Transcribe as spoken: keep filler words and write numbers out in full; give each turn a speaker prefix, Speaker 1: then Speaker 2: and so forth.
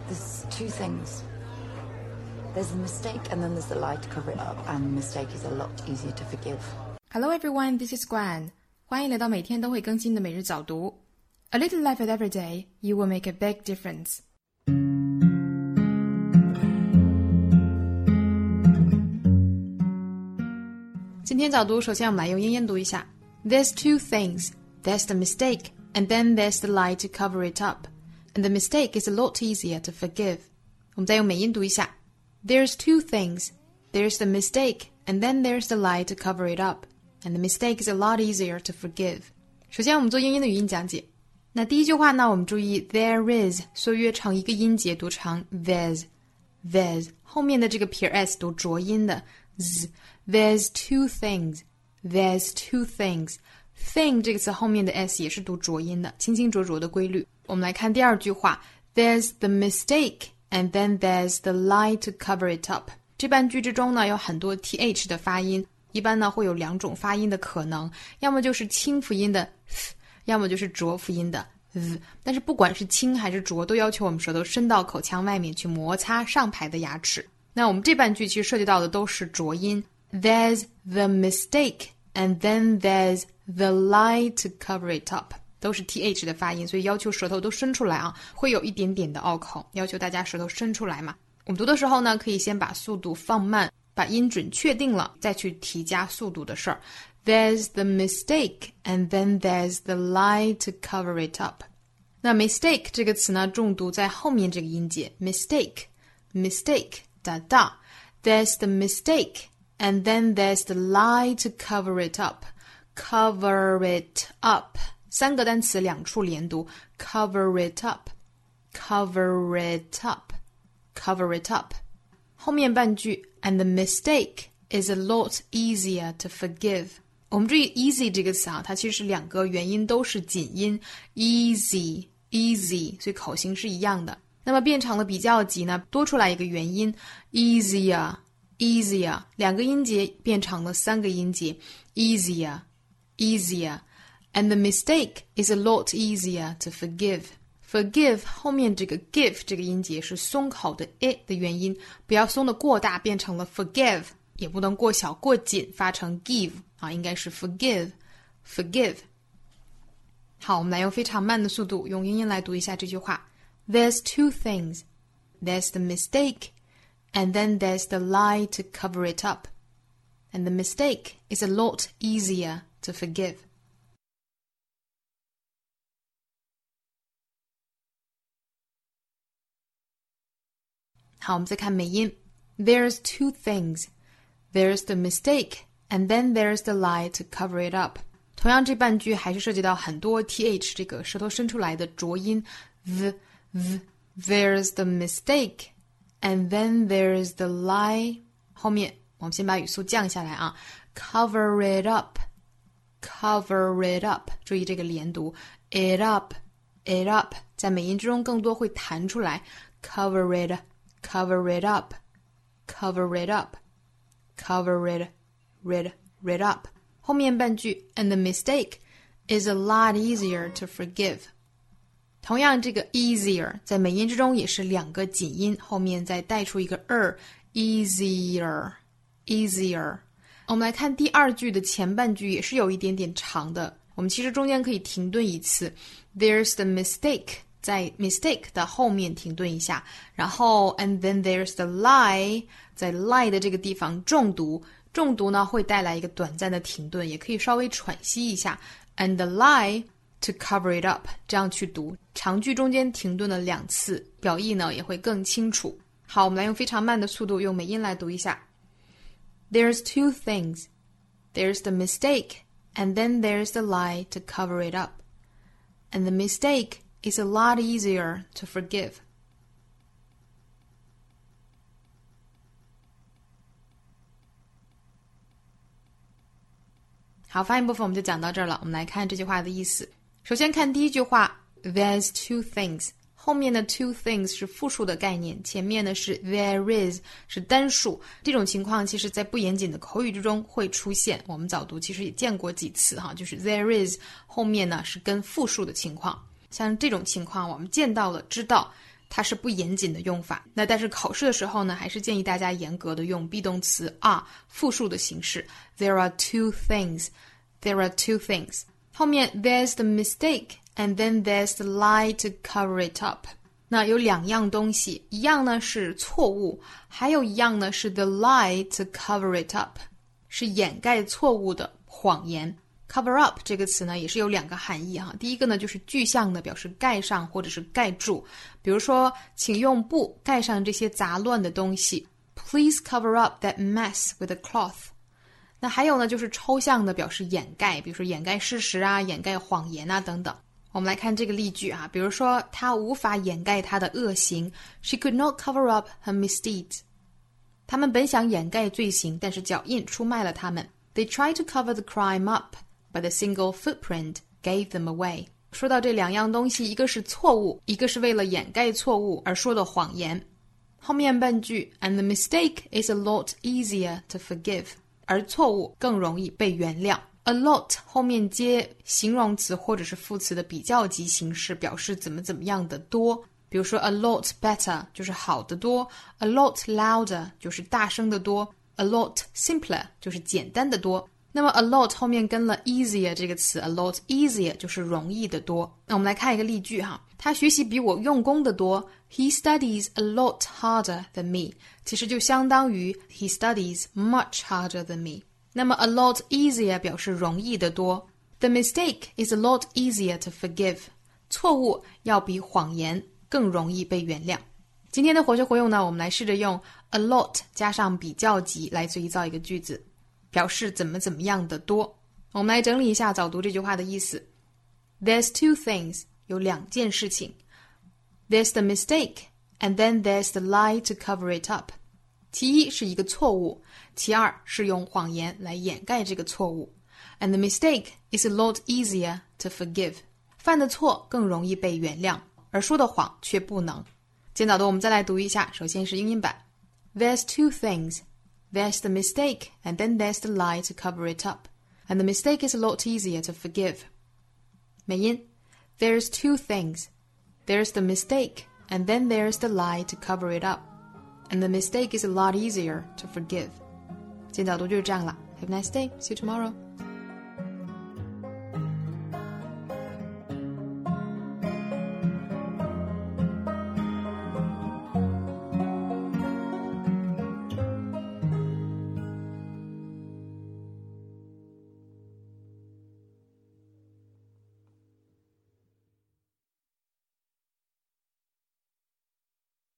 Speaker 1: there's two things. There's the mistake and then there's the lie to cover it up, and the mistake is a lot easier to forgive.
Speaker 2: Hello everyone, this is Guan. 欢迎来到每天都会更新的每日早读。A little effort every day, you will make a big difference. 今天早读，首先我们来用英音读一下。There's two things. There's the mistake, and then there's the lie to cover it up. And the mistake is a lot easier to forgive. 我们再用美音读一下。There's two things. There's the mistake, and then there's the lie to cover it up. And the mistake is a lot easier to forgive. 首先我们做英音的语音讲解。那第一句话呢，我们注意 there is 缩约成一个音节读成 there's there's 后面的这个撇 s 读浊音的 z there's two things there's two things thing 这个词后面的 s 也是读浊音的，清清浊浊的规律。我们来看第二句话 there's the mistake and then there's the lie to cover it up. 这半句之中呢有很多 th 的发音，一般呢会有两种发音的可能，要么就是清辅音的 th， 要么就是浊辅音的 z。 但是不管是清还是浊，都要求我们舌头伸到口腔外面去摩擦上排的牙齿。那我们这半句其实涉及到的都是浊音 there's the mistake and then there's the lie to cover it up， 都是 th 的发音，所以要求舌头都伸出来啊，会有一点点的拗口，要求大家舌头伸出来嘛。我们读的时候呢，可以先把速度放慢，把音准确定了，再去提加速度的事儿。There's the mistake, and then there's the lie to cover it up. 那 mistake 这个词呢，重读在后面这个音节 mistake, mistake, 哒哒。There's the mistake, and then there's the lie to cover it up. Cover it up. 三个单词两处连读 cover it up, cover it up, cover it up. 后面半句 and the mistake is a lot easier to forgive. 我们注意 easy 这个词啊，它其实是两个元音都是紧音 easy easy， 所以口型是一样的。那么变成了比较级呢，多出来一个元音 easier easier， 两个音节变成了三个音节 easier easier and the mistake is a lot easier to forgive. Forgive 后面这个 give 这个音节是松口的 i 的元音，不要松的过大变成了 forgive， 也不能过小过紧发成 give 啊，应该是 forgive forgive。 好，我们来用非常慢的速度用英音来读一下这句话。 There's two things. There's the mistake, and then there's the lie to cover it up. And the mistake is a lot easier to forgive. 好，我们再看美音。 There's two things. There's the mistake, and then there's the lie to cover it up. 同样这半句还是涉及到很多 th 这个舌头伸出来的浊音 the the. There's the mistake, and then there's the lie. 后面我们先把语速降下来啊 cover it up, cover it up. 注意这个连读 it up, it up. 在美音之中更多会弹出来 cover it cover it up, cover it up, cover it, it, it up. 后面半句 and the mistake is a lot easier to forgive. 同样这个 easier 在美音之中也是两个紧音，后面再带出一个 er easier, easier. 我们来看第二句的前半句也是有一点点长的，我们其实中间可以停顿一次 There's the mistake，在 mistake 的后面停顿一下，然后 and then there's the lie， 在 lie 的这个地方重读，重读呢会带来一个短暂的停顿，也可以稍微喘息一下 and the lie to cover it up， 这样去读，长句中间停顿了两次，表意呢也会更清楚。好，我们来用非常慢的速度用美音来读一下。 There's two things. There's the mistake, and then there's the lie to cover it up. And the mistake is a lot easier to forgive. 好，发音部分我们就讲到这儿了，我们来看这句话的意思。首先看第一句话 There's two things， 后面的 two things 是复数的概念，前面呢是 there is 是单数，这种情况其实在不严谨的口语之中会出现，我们早读其实也见过几次哈，就是 there is 后面呢是跟复数的情况，像这种情况我们见到了知道它是不严谨的用法。那但是考试的时候呢，还是建议大家严格的用 be 动词 are 复数的形式。There are two things. There are two things. 后面 there's the mistake and then there's the lie to cover it up. 那有两样东西，一样呢是错误，还有一样呢是 the lie to cover it up， 是掩盖错误的谎言。Cover up 这个词呢也是有两个含义哈，第一个呢就是具象的表示盖上或者是盖住，比如说请用布盖上这些杂乱的东西 Please cover up that mess with a cloth。 那还有呢就是抽象的表示掩盖，比如说掩盖事实啊，掩盖谎言啊等等。我们来看这个例句啊，比如说她无法掩盖她的恶行 She could not cover up her misdeeds。 他们本想掩盖罪行，但是脚印出卖了他们。 They tried to cover the crime up But a single footprint gave them away. 说到这两样东西，一个是错误，一个是为了掩盖错误而说的谎言。后面半句 And the mistake is a lot easier to forgive. 而错误更容易被原谅。A lot 后面接形容词或者是副词的比较级形式，表示怎么怎么样的多。比如说 a lot better 就是好得多， a lot louder 就是大声的多， a lot simpler 就是简单的多。那么 a lot 后面跟了 easier 这个词， a lot easier 就是容易的多。那我们来看一个例句哈，他学习比我用功的多 He studies a lot harder than me， 其实就相当于 He studies much harder than me。 那么 a lot easier 表示容易的多。 The mistake is a lot easier to forgive， 错误要比谎言更容易被原谅。今天的活学活用呢，我们来试着用 a lot 加上比较级来随意造一个句子，表示怎么怎么样的多。我们来整理一下早读这句话的意思。 There's two things 有两件事情， There's the mistake and then there's the lie to cover it up。 其一是一个错误，其二是用谎言来掩盖这个错误。 And the mistake is a lot easier to forgive。 犯的错更容易被原谅，而说的谎却不能。今天早读我们再来读一下，首先是英音版。 There's two things.There's the mistake, and then there's the lie to cover it up. And the mistake is a lot easier to forgive. 美音 There's two things. There's the mistake, and then there's the lie to cover it up. And the mistake is a lot easier to forgive. 今天早读就是这样了。Have a nice day. See you tomorrow.